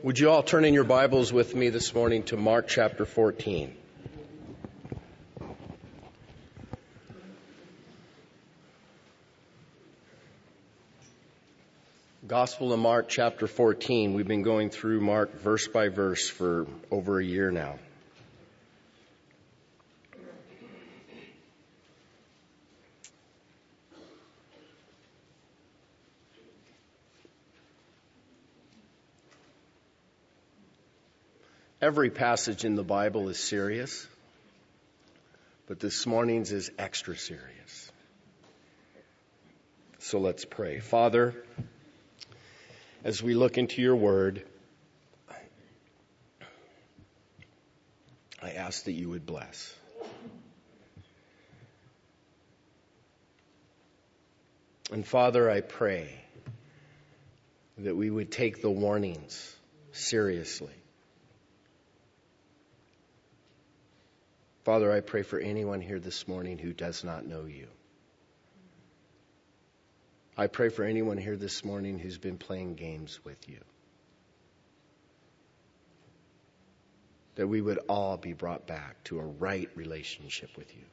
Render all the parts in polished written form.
Would you all turn in your Bibles with me this morning to Mark chapter 14? Gospel of Mark chapter 14. We've been going through Mark verse by verse for over a year now. Every passage in the Bible is serious, but this morning's is extra serious. So let's pray. Father, as we look into your word, I ask that you would bless. And Father, I pray that we would take the warnings seriously. Father, I pray for anyone here this morning who does not know you. I pray for anyone here this morning who's been playing games with you. That we would all be brought back to a right relationship with you.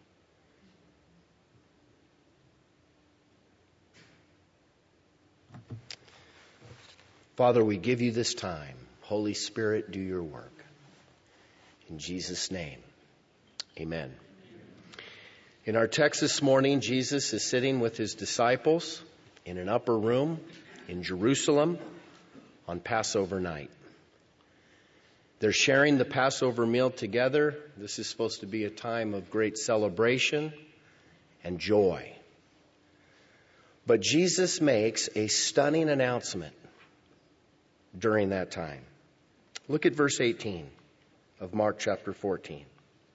Father, we give you this time. Holy Spirit, do your work. In Jesus' name. Amen. In our text this morning, Jesus is sitting with his disciples in an upper room in Jerusalem on Passover night. They're sharing the Passover meal together. This is supposed to be a time of great celebration and joy. But Jesus makes a stunning announcement during that time. Look at verse 18 of Mark chapter 14.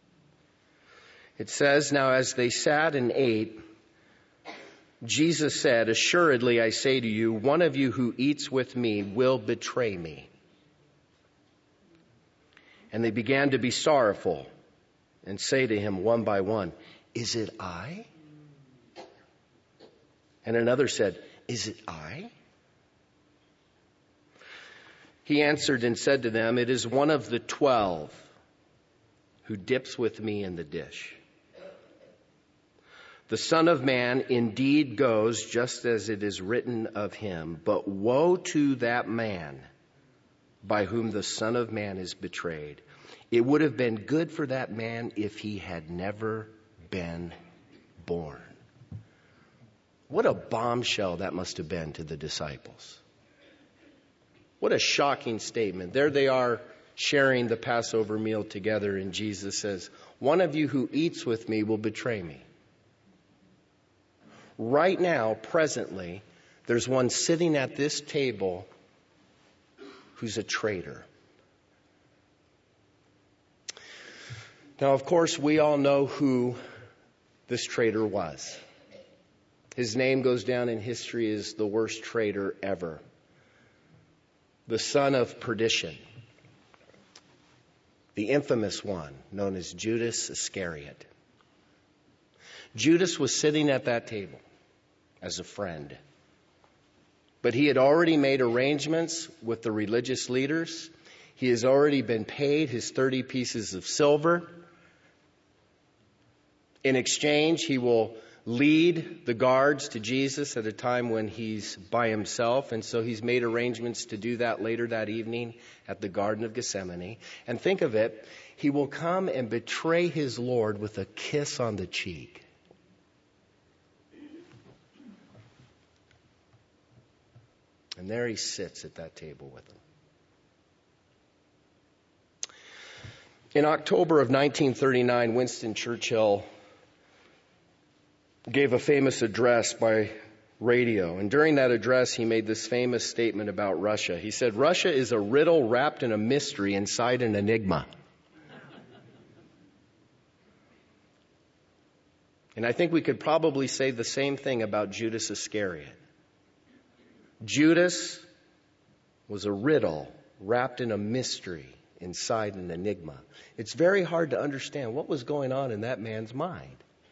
It says, "Now as they sat and ate, Jesus said, 'Assuredly I say to you, one of you who eats with me will betray me.' And they began to be sorrowful and say to him one by one, 'Is it I?' And another said, 'Is it I?' He answered and said to them, 'It is one of the 12 who dips with me in the dish. The Son of Man indeed goes just as it is written of him, but woe to that man by whom the Son of Man is betrayed. It would have been good for that man if he had never been born.'" What a bombshell that must have been to the disciples. What a shocking statement. There they are sharing the Passover meal together, and Jesus says, "One of you who eats with me will betray me." Right now, presently, there's one sitting at this table who's a traitor. Now, of course, we all know who this traitor was. His name goes down in history as the worst traitor ever. The son of perdition. The infamous one known as Judas Iscariot. Judas was sitting at that table as a friend. But he had already made arrangements with the religious leaders. He has already been paid his 30 pieces of silver. In exchange, he will lead the guards to Jesus at a time when he's by himself. And so he's made arrangements to do that later that evening at the Garden of Gethsemane. And think of it, he will come and betray his Lord with a kiss on the cheek. And there he sits at that table with them. In October of 1939, Winston Churchill gave a famous address by radio. And during that address, he made this famous statement about Russia. He said, "Russia is a riddle wrapped in a mystery inside an enigma." And I think we could probably say the same thing about Judas Iscariot. Judas was a riddle wrapped in a mystery inside an enigma. It's very hard to understand what was going on in that man's mind.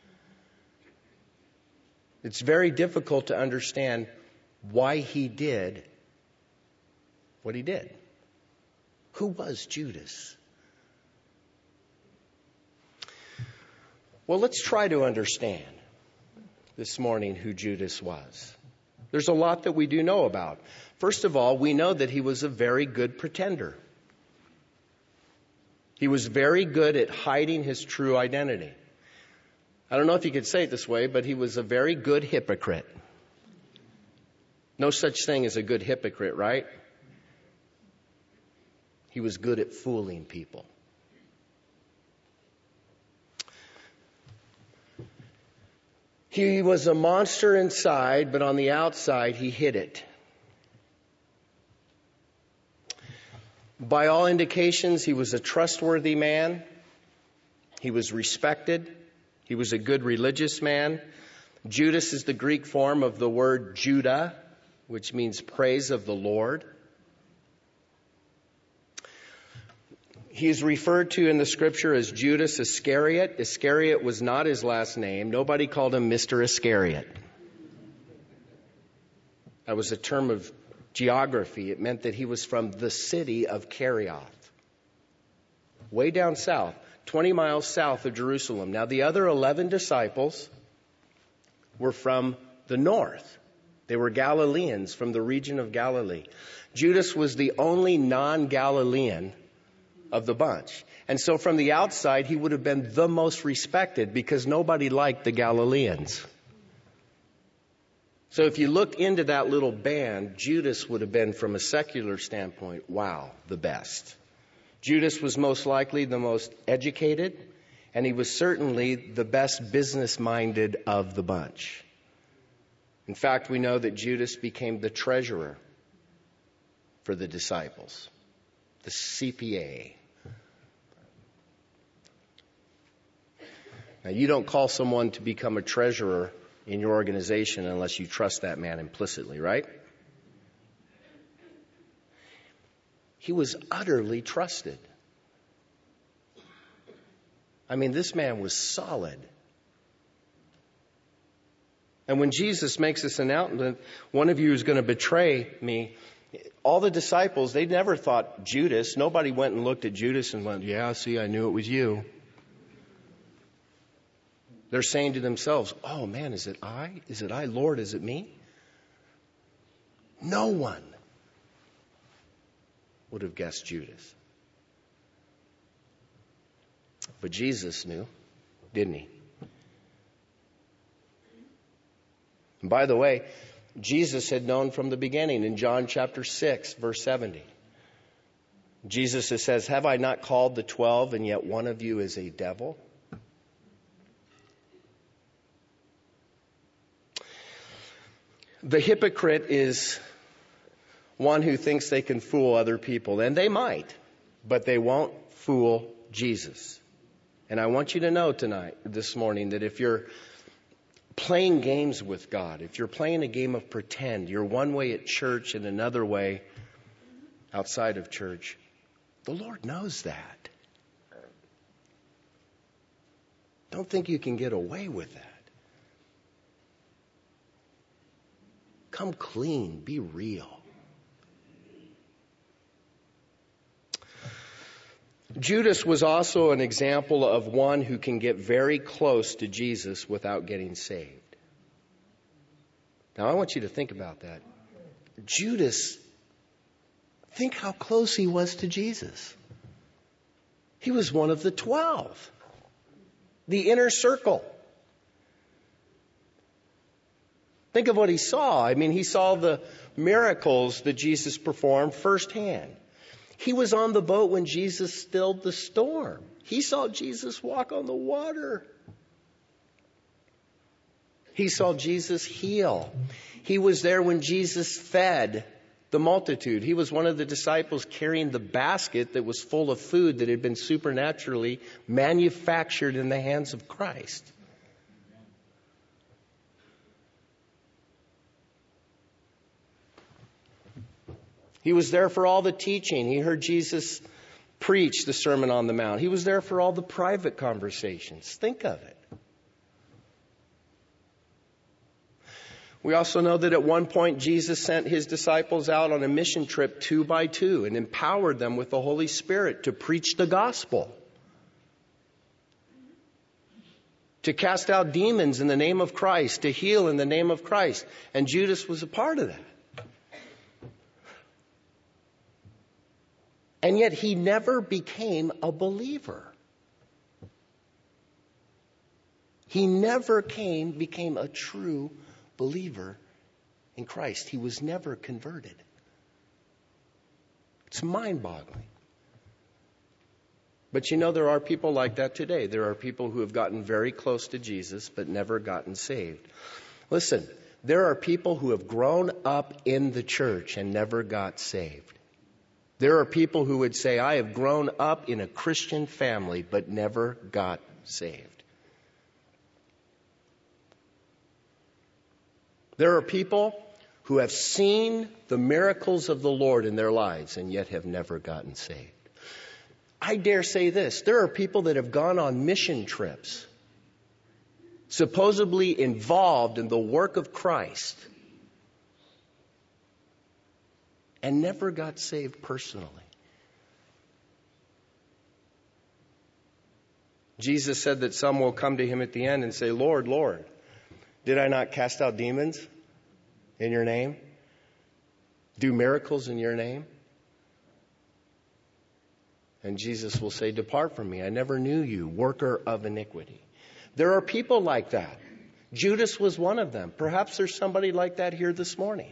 It's very difficult to understand why he did what he did. Who was Judas? Well, let's try to understand this morning who Judas was. There's a lot that we do know about. First of all, we know that he was a very good pretender. He was very good at hiding his true identity. I don't know if you could say it this way, but he was a very good hypocrite. No such thing as a good hypocrite, right? He was good at fooling people. He was a monster inside, but on the outside, he hid it. By all indications, he was a trustworthy man. He was respected. He was a good religious man. Judas is the Greek form of the word Judah, which means praise of the Lord. He is referred to in the scripture as Judas Iscariot. Iscariot was not his last name. Nobody called him Mr. Iscariot. That was a term of geography. It meant that he was from the city of Kerioth, way down south, 20 miles south of Jerusalem. Now, the other 11 disciples were from the north. They were Galileans from the region of Galilee. Judas was the only non-Galilean of the bunch. And so from the outside, he would have been the most respected because nobody liked the Galileans. So if you look into that little band, Judas would have been, from a secular standpoint, wow, the best. Judas was most likely the most educated, and he was certainly the best business-minded of the bunch. In fact, we know that Judas became the treasurer for the disciples, the CPA. Now, you don't call someone to become a treasurer in your organization unless you trust that man implicitly, right? He was utterly trusted. I mean, this man was solid. And when Jesus makes this announcement, one of you is going to betray me, all the disciples, they never thought Judas. Nobody went and looked at Judas and went, yeah, see, I knew it was you. They're saying to themselves, oh man, is it I? Is it I? Lord, is it me? No one would have guessed Judas. But Jesus knew, didn't he? And by the way, Jesus had known from the beginning in John chapter 6, verse 70. Jesus says, have I not called the 12 and yet one of you is a devil? The hypocrite is one who thinks they can fool other people, and they might, but they won't fool Jesus. And I want you to know this morning, that if you're playing games with God, if you're playing a game of pretend, you're one way at church and another way outside of church, the Lord knows that. Don't think you can get away with that. Come clean, be real. Judas was also an example of one who can get very close to Jesus without getting saved. Now, I want you to think about that. Judas, think how close he was to Jesus. He was one of the 12, the inner circle. Think of what he saw. I mean, he saw the miracles that Jesus performed firsthand. He was on the boat when Jesus stilled the storm. He saw Jesus walk on the water. He saw Jesus heal. He was there when Jesus fed the multitude. He was one of the disciples carrying the basket that was full of food that had been supernaturally manufactured in the hands of Christ. He was there for all the teaching. He heard Jesus preach the Sermon on the Mount. He was there for all the private conversations. Think of it. We also know that at one point Jesus sent his disciples out on a mission trip 2 by 2 and empowered them with the Holy Spirit to preach the gospel, to cast out demons in the name of Christ, to heal in the name of Christ. And Judas was a part of that. And yet he never became a believer. He never became a true believer in Christ. He was never converted. It's mind-boggling. But you know, there are people like that today. There are people who have gotten very close to Jesus but never gotten saved. Listen, there are people who have grown up in the church and never got saved. There are people who would say, I have grown up in a Christian family but never got saved. There are people who have seen the miracles of the Lord in their lives and yet have never gotten saved. I dare say this, there are people that have gone on mission trips, supposedly involved in the work of Christ, and never got saved personally. Jesus said that some will come to him at the end and say, Lord, Lord, did I not cast out demons in your name? Do miracles in your name? And Jesus will say, depart from me. I never knew you, worker of iniquity. There are people like that. Judas was one of them. Perhaps there's somebody like that here this morning.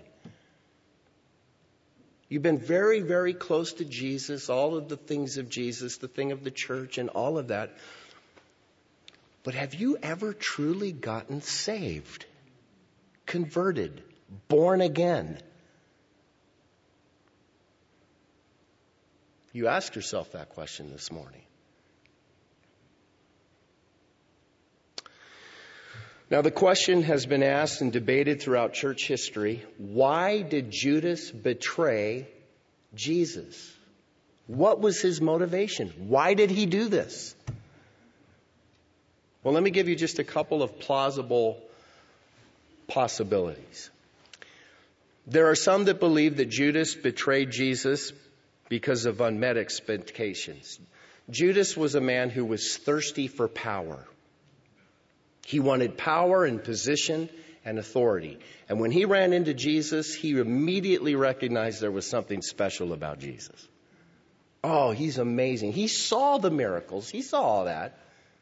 You've been very, very close to Jesus, all of the things of Jesus, the thing of the church and all of that. But have you ever truly gotten saved, converted, born again? You ask yourself that question this morning. Now, the question has been asked and debated throughout church history. Why did Judas betray Jesus? What was his motivation? Why did he do this? Well, let me give you just a couple of plausible possibilities. There are some that believe that Judas betrayed Jesus because of unmet expectations. Judas was a man who was thirsty for power. He wanted power and position and authority. And when he ran into Jesus, he immediately recognized there was something special about Jesus. Oh, he's amazing. He saw the miracles. He saw all that.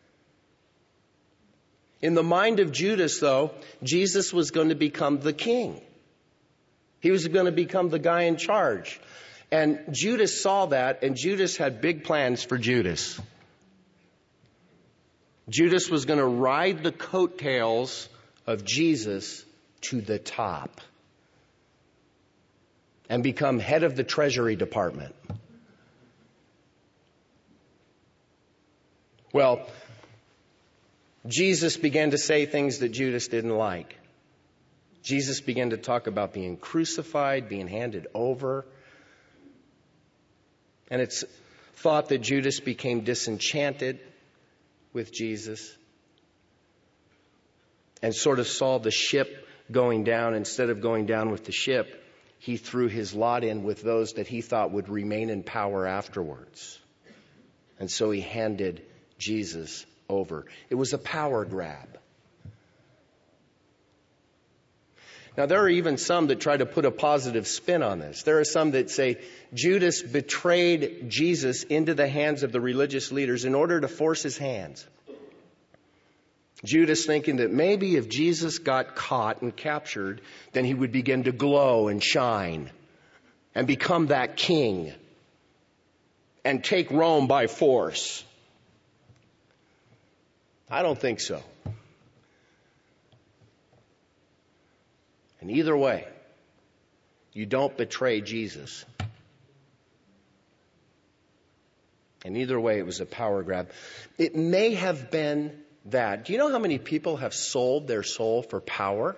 In the mind of Judas, though, Jesus was going to become the king. He was going to become the guy in charge. And Judas saw that, and Judas had big plans for Judas. Judas was going to ride the coattails of Jesus to the top and become head of the Treasury Department. Well, Jesus began to say things that Judas didn't like. Jesus began to talk about being crucified, being handed over. And it's thought that Judas became disenchanted with Jesus and sort of saw the ship going down. Instead of going down with the ship, he threw his lot in with those that he thought would remain in power afterwards. And so he handed Jesus over. It was a power grab. Now, there are even some that try to put a positive spin on this. There are some that say Judas betrayed Jesus into the hands of the religious leaders in order to force his hands. Judas thinking that maybe if Jesus got caught and captured, then he would begin to glow and shine and become that king and take Rome by force. I don't think so. And either way, you don't betray Jesus. And either way, it was a power grab. It may have been that. Do you know how many people have sold their soul for power?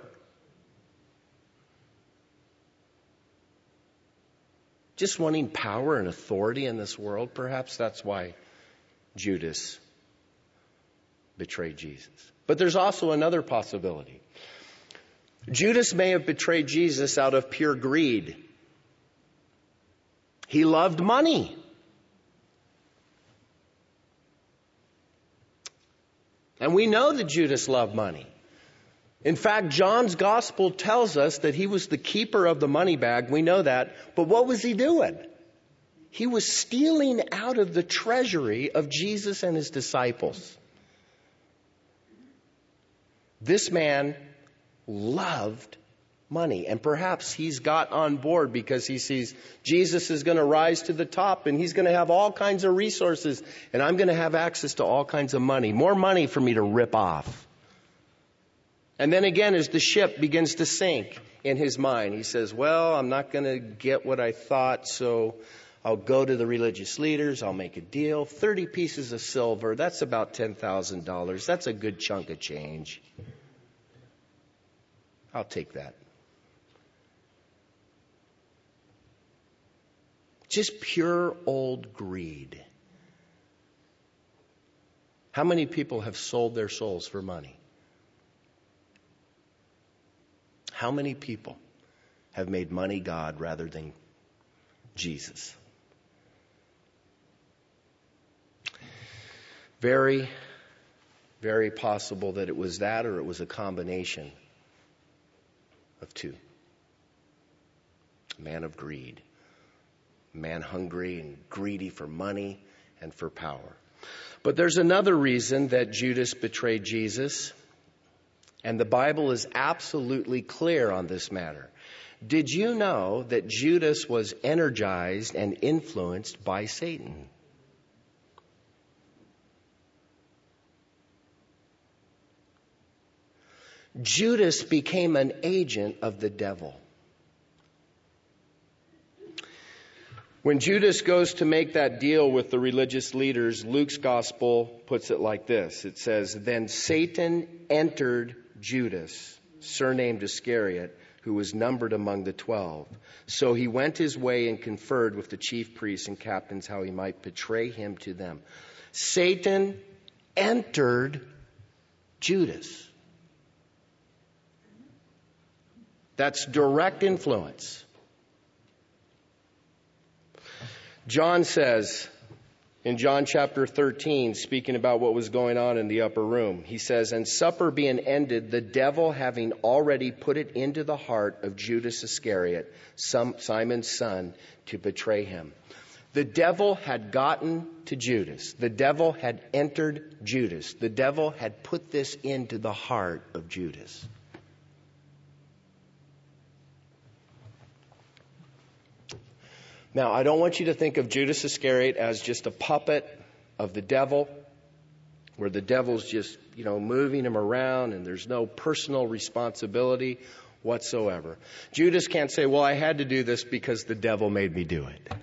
Just wanting power and authority in this world, perhaps that's why Judas betrayed Jesus. But there's also another possibility. Judas may have betrayed Jesus out of pure greed. He loved money. And we know that Judas loved money. In fact, John's gospel tells us that he was the keeper of the money bag. We know that. But what was he doing? He was stealing out of the treasury of Jesus and his disciples. This man loved money. And perhaps he's got on board because he sees Jesus is going to rise to the top and he's going to have all kinds of resources and I'm going to have access to all kinds of money. More money for me to rip off. And then again, as the ship begins to sink in his mind, he says, well, I'm not going to get what I thought, so I'll go to the religious leaders. I'll make a deal. 30 pieces of silver. That's about $10,000. That's a good chunk of change. I'll take that. Just pure old greed. How many people have sold their souls for money? How many people have made money God rather than Jesus? Very, very possible that it was that or it was a combination of two. A man of greed. A man hungry and greedy for money and for power. But there's another reason that Judas betrayed Jesus. And the Bible is absolutely clear on this matter. Did you know that Judas was energized and influenced by Satan? Judas became an agent of the devil. When Judas goes to make that deal with the religious leaders, Luke's gospel puts it like this. It says, then Satan entered Judas, surnamed Iscariot, who was numbered among the 12. So he went his way and conferred with the chief priests and captains how he might betray him to them. Satan entered Judas. That's direct influence. John says, in John chapter 13, speaking about what was going on in the upper room, he says, and supper being ended, the devil having already put it into the heart of Judas Iscariot, Simon's son, to betray him. The devil had gotten to Judas. The devil had entered Judas. The devil had put this into the heart of Judas. Now, I don't want you to think of Judas Iscariot as just a puppet of the devil, where the devil's just, moving him around and there's no personal responsibility whatsoever. Judas can't say, well, I had to do this because the devil made me do it.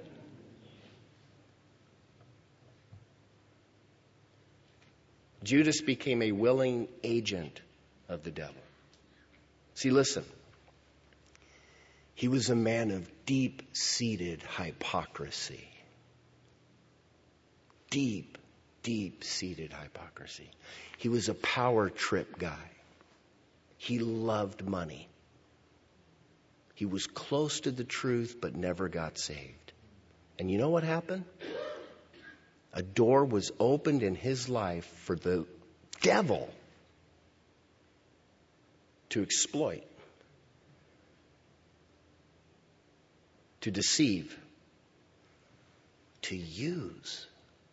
Judas became a willing agent of the devil. See, listen. He was a man of deep-seated hypocrisy. Deep-seated hypocrisy. He was a power trip guy. He loved money. He was close to the truth but never got saved. And you know what happened? A door was opened in his life for the devil to exploit. To deceive, to use.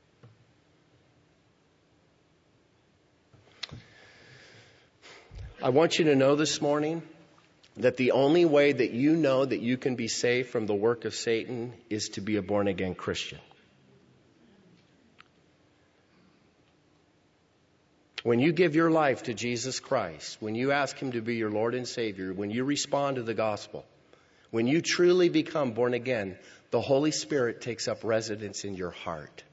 I want you to know this morning that the only way that you know that you can be saved from the work of Satan is to be a born-again Christian. When you give your life to Jesus Christ, when you ask Him to be your Lord and Savior, when you respond to the gospel, when you truly become born again, the Holy Spirit takes up residence in your heart.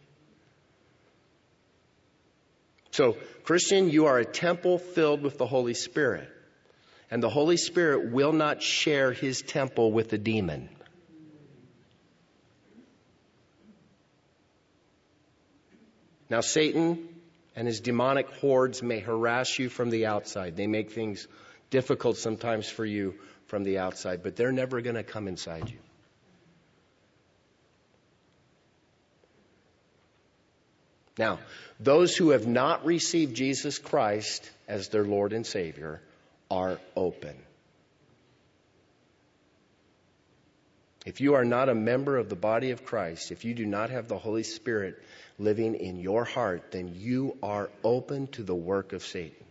So, Christian, you are a temple filled with the Holy Spirit. And the Holy Spirit will not share His temple with a demon. Now, Satan and his demonic hordes may harass you from the outside. They make things difficult sometimes for you from the outside, but they're never going to come inside you. Now, those who have not received Jesus Christ as their Lord and Savior are open. If you are not a member of the body of Christ, if you do not have the Holy Spirit living in your heart, then you are open to the work of Satan.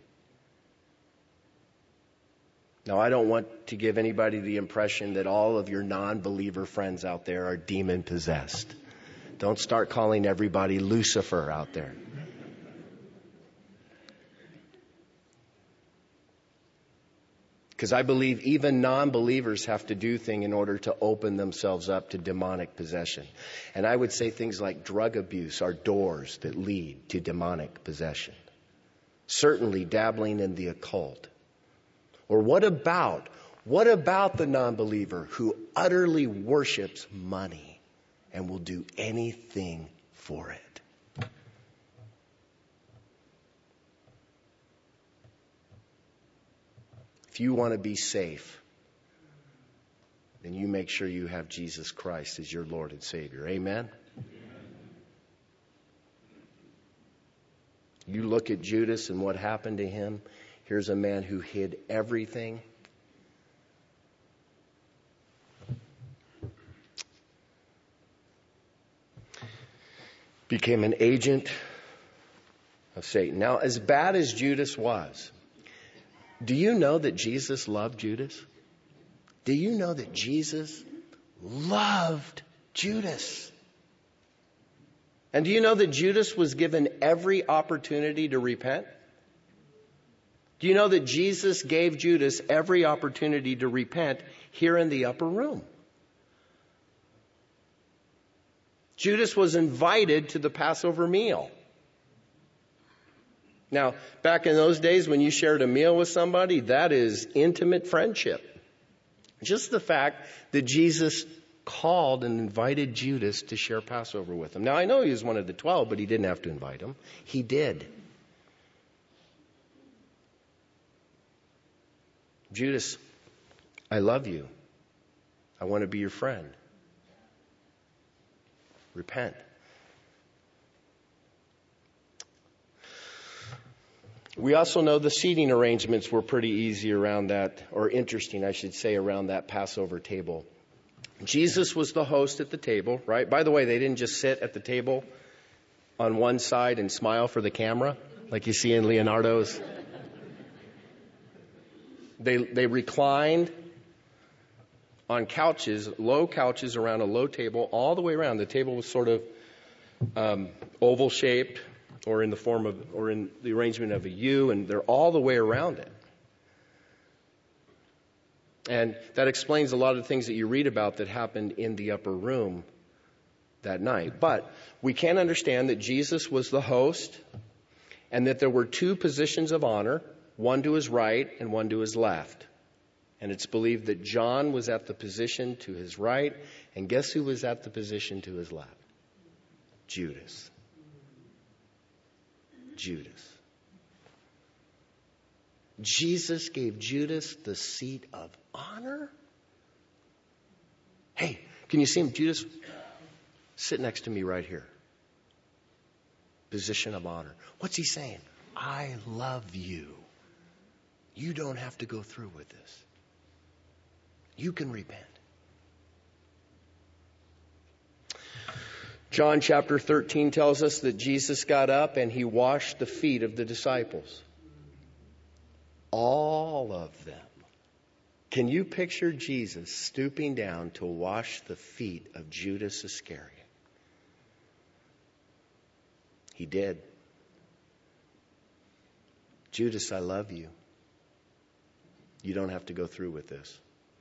Now, I don't want to give anybody the impression that all of your non-believer friends out there are demon-possessed. Don't start calling everybody Lucifer out there. Because I believe even non-believers have to do things in order to open themselves up to demonic possession. And I would say things like drug abuse are doors that lead to demonic possession. Certainly dabbling in the occult. Or what about the non-believer who utterly worships money and will do anything for it? If you want to be safe, then you make sure you have Jesus Christ as your Lord and Savior. Amen? You look at Judas and what happened to him. Here's a man who hid everything. Became an agent of Satan. Now, as bad as Judas was, do you know that Jesus loved Judas? Do you know that Jesus loved Judas? And do you know that Judas was given every opportunity to repent? Do you know that Jesus gave Judas every opportunity to repent here in the upper room? Judas was invited to the Passover meal. Now, back in those days when you shared a meal with somebody, that is intimate friendship. Just the fact that Jesus called and invited Judas to share Passover with him. Now, I know he was one of the 12, but he didn't have to invite him. He did. Judas, I love you. I want to be your friend. Repent. We also know the seating arrangements were pretty easy around that, or interesting, I should say, around that Passover table. Jesus was the host at the table, right? By the way, they didn't just sit at the table on one side and smile for the camera, like you see in Leonardo's. They reclined on couches, low couches around a low table, all the way around. The table was sort of oval shaped, or in the form of, or in the arrangement of a U, and they're all the way around it. And that explains a lot of the things that you read about that happened in the upper room that night. But we can understand that Jesus was the host, and that there were two positions of honor, one to his right and one to his left. And it's believed that John was at the position to his right, and guess who was at the position to his left? Judas. Judas. Jesus gave Judas the seat of honor? Hey, can you see him? Judas, sit next to me right here. Position of honor. What's he saying? I love you. You don't have to go through with this. You can repent. John chapter 13 tells us that Jesus got up and he washed the feet of the disciples. All of them. Can you picture Jesus stooping down to wash the feet of Judas Iscariot? He did. Judas, I love you. You don't have to go through with this.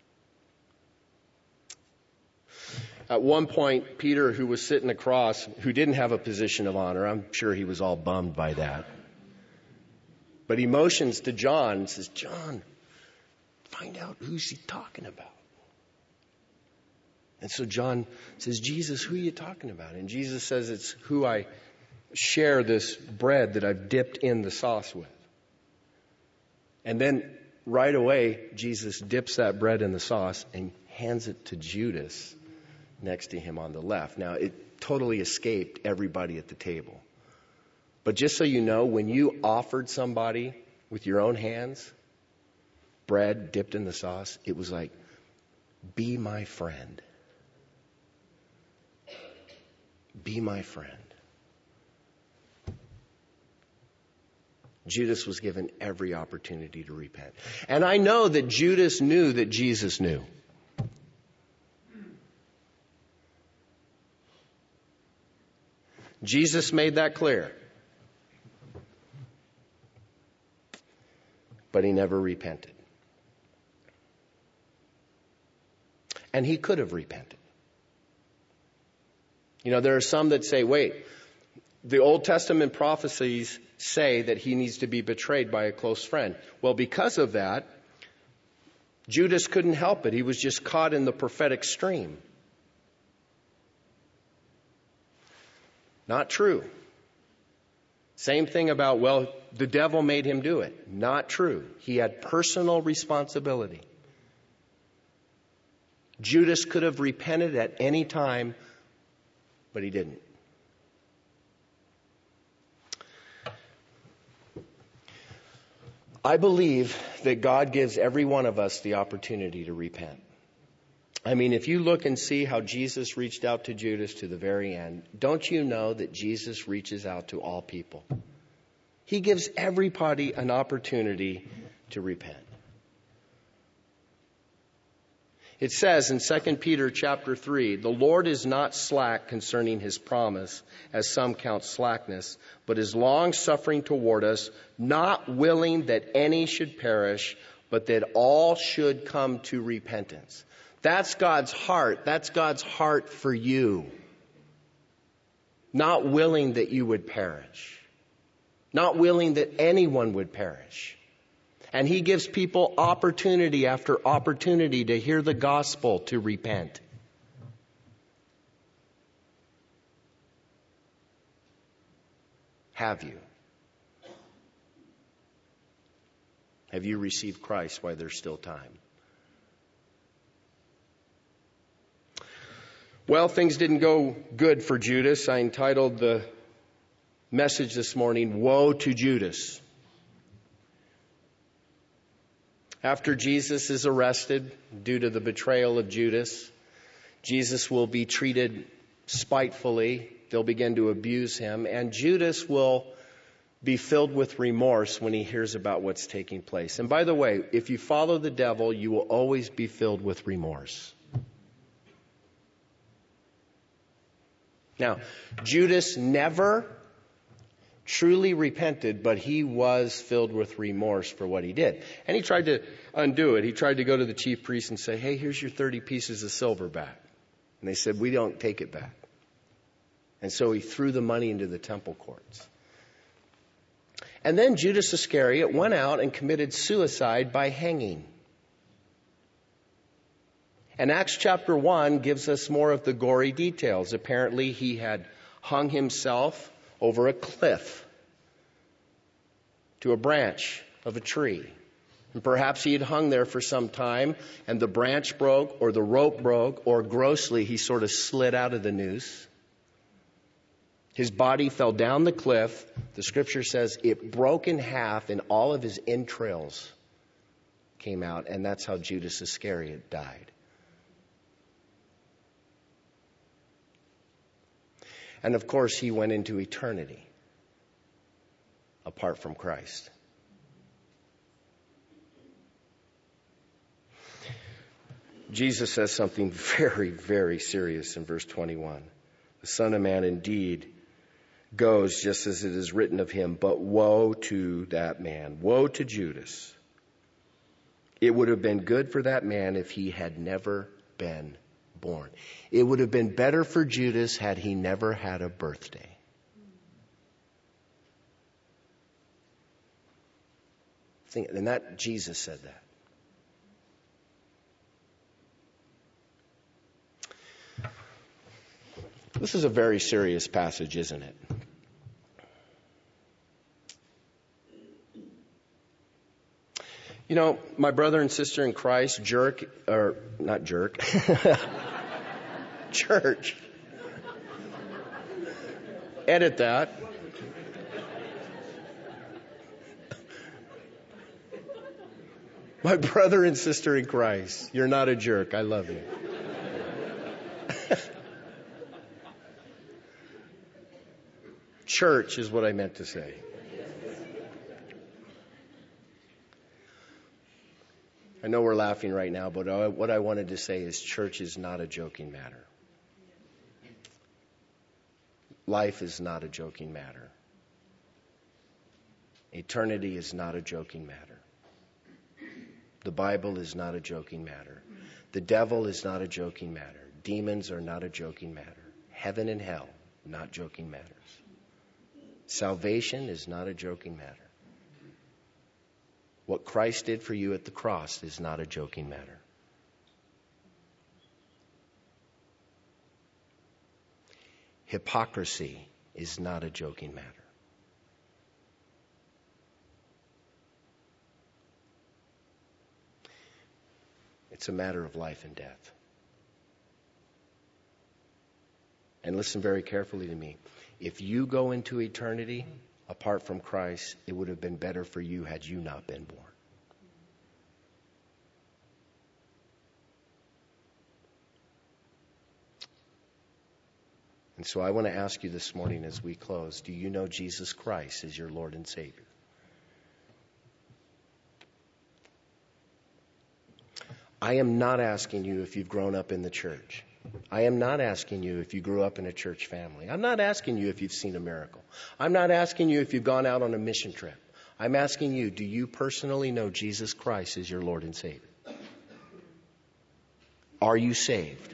At one point, Peter, who was sitting across, who didn't have a position of honor, I'm sure he was all bummed by that. But he motions to John and says, John, find out who's he talking about. And so John says, Jesus, who are you talking about? And Jesus says, it's who I share this bread that I've dipped in the sauce with. And then right away, Jesus dips that bread in the sauce and hands it to Judas next to him on the left. Now, it totally escaped everybody at the table. But just so you know, when you offered somebody with your own hands bread dipped in the sauce, it was like, be my friend. Be my friend. Judas was given every opportunity to repent. And I know that Judas knew that Jesus knew. Jesus made that clear. But he never repented. And he could have repented. You know, there are some that say, wait, the Old Testament prophecies say that he needs to be betrayed by a close friend. Well, because of that, Judas couldn't help it. He was just caught in the prophetic stream. Not true. Same thing about, well, the devil made him do it. Not true. He had personal responsibility. Judas could have repented at any time, but he didn't. I believe that God gives every one of us the opportunity to repent. I mean, if you look and see how Jesus reached out to Judas to the very end, don't you know that Jesus reaches out to all people? He gives everybody an opportunity to repent. It says in 2 Peter chapter 3, the Lord is not slack concerning his promise, as some count slackness, but is long-suffering toward us, not willing that any should perish, but that all should come to repentance. That's God's heart. That's God's heart for you. Not willing that you would perish. Not willing that anyone would perish. And he gives people opportunity after opportunity to hear the gospel, to repent. Have you? Have you received Christ while there's still time? Well, things didn't go good for Judas. I entitled the message this morning, Woe to Judas. After Jesus is arrested due to the betrayal of Judas, Jesus will be treated spitefully. They'll begin to abuse him. And Judas will be filled with remorse when he hears about what's taking place. And by the way, if you follow the devil, you will always be filled with remorse. Now, Judas never truly repented, but he was filled with remorse for what he did. And he tried to undo it. He tried to go to the chief priests and say, hey, here's your 30 pieces of silver back. And they said, we don't take it back. And so he threw the money into the temple courts. And then Judas Iscariot went out and committed suicide by hanging. And Acts chapter 1 gives us more of the gory details. Apparently he had hung himself over a cliff to a branch of a tree. And perhaps he had hung there for some time and the branch broke or the rope broke, or grossly he sort of slid out of the noose. His body fell down the cliff. The scripture says it broke in half and all of his entrails came out, and that's how Judas Iscariot died. And of course, he went into eternity apart from Christ. Jesus says something very, very serious in verse 21. The Son of Man indeed goes just as it is written of him, but woe to that man, woe to Judas. It would have been good for that man if he had never been born. It would have been better for Judas had he never had a birthday. And that Jesus said that. This is a very serious passage, isn't it? You know, my brother and sister in Christ, not jerk, church. Edit that. My brother and sister in Christ, you're not a jerk. I love you. Church is what I meant to say. I know we're laughing right now, but what I wanted to say is church is not a joking matter. Life is not a joking matter. Eternity is not a joking matter. The Bible is not a joking matter. The devil is not a joking matter. Demons are not a joking matter. Heaven and hell, not joking matters. Salvation is not a joking matter. What Christ did for you at the cross is not a joking matter. Hypocrisy is not a joking matter. It's a matter of life and death. And listen very carefully to me. If you go into eternity apart from Christ, it would have been better for you had you not been born. And so I want to ask you this morning as we close, do you know Jesus Christ as your Lord and Savior? I am not asking you if you've grown up in the church. I am not asking you if you grew up in a church family. I'm not asking you if you've seen a miracle. I'm not asking you if you've gone out on a mission trip. I'm asking you, do you personally know Jesus Christ as your Lord and Savior? Are you saved?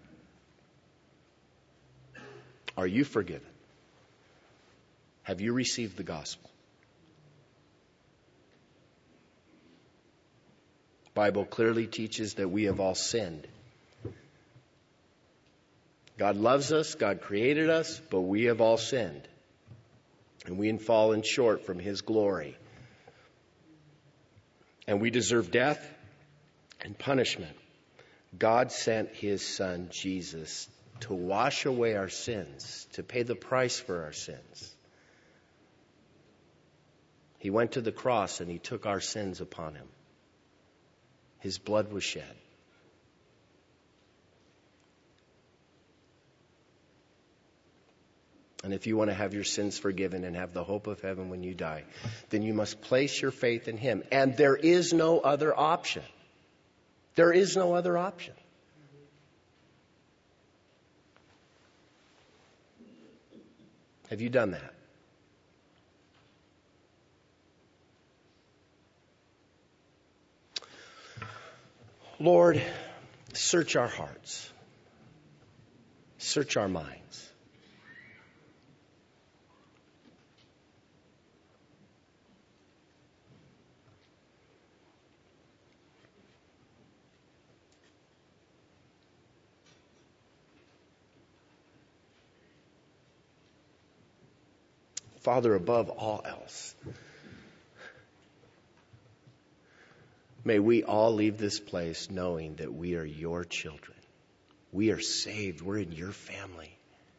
Are you forgiven? Have you received the gospel? The Bible clearly teaches that we have all sinned. God loves us, God created us, but we have all sinned. And we have fallen short from His glory. And we deserve death and punishment. God sent His Son, Jesus, to wash away our sins, to pay the price for our sins. He went to the cross and He took our sins upon Him. His blood was shed. And if you want to have your sins forgiven and have the hope of heaven when you die, then you must place your faith in Him. And there is no other option. There is no other option. Have you done that? Lord, search our hearts. Search our minds. Father, above all else, may we all leave this place knowing that we are your children. We are saved. We're in your family.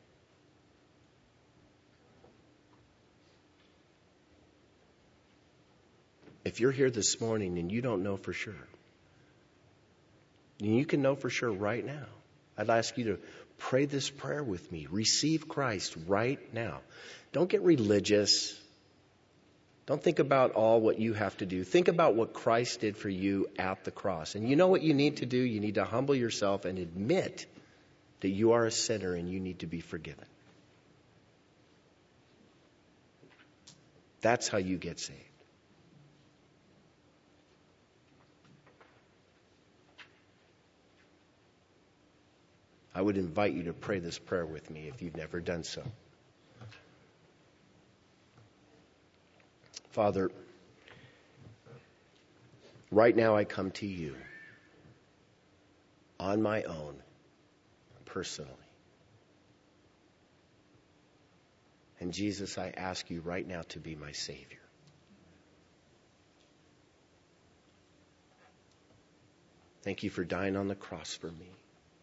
If you're here this morning and you don't know for sure, and you can know for sure right now, I'd ask you to pray this prayer with me. Receive Christ right now. Don't get religious. Don't think about all what you have to do. Think about what Christ did for you at the cross. And you know what you need to do? You need to humble yourself and admit that you are a sinner and you need to be forgiven. That's how you get saved. I would invite you to pray this prayer with me if you've never done so. Father, right now I come to you on my own, personally. And Jesus, I ask you right now to be my Savior. Thank you for dying on the cross for me.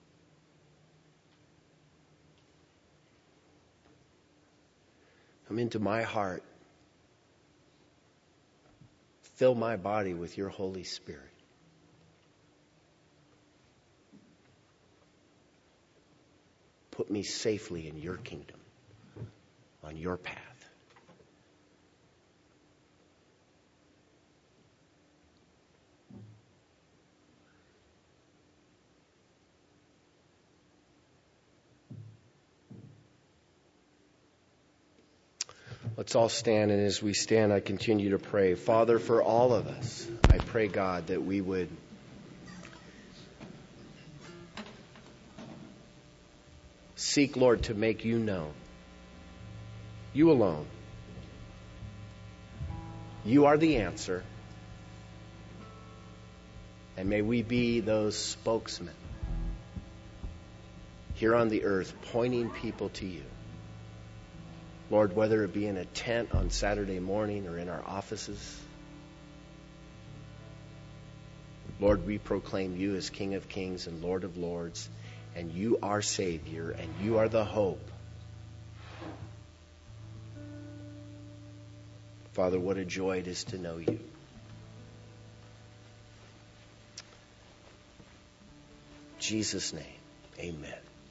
Come into my heart. Fill my body with your Holy Spirit. Put me safely in your kingdom, on your path. Let's all stand, and as we stand, I continue to pray. Father, for all of us, I pray, God, that we would seek, Lord, to make you known. You alone. You are the answer. And may we be those spokesmen here on the earth, pointing people to you. Lord, whether it be in a tent on Saturday morning or in our offices, Lord, we proclaim you as King of Kings and Lord of Lords, and you are Savior, and you are the hope. Father, what a joy it is to know you. In Jesus' name, amen.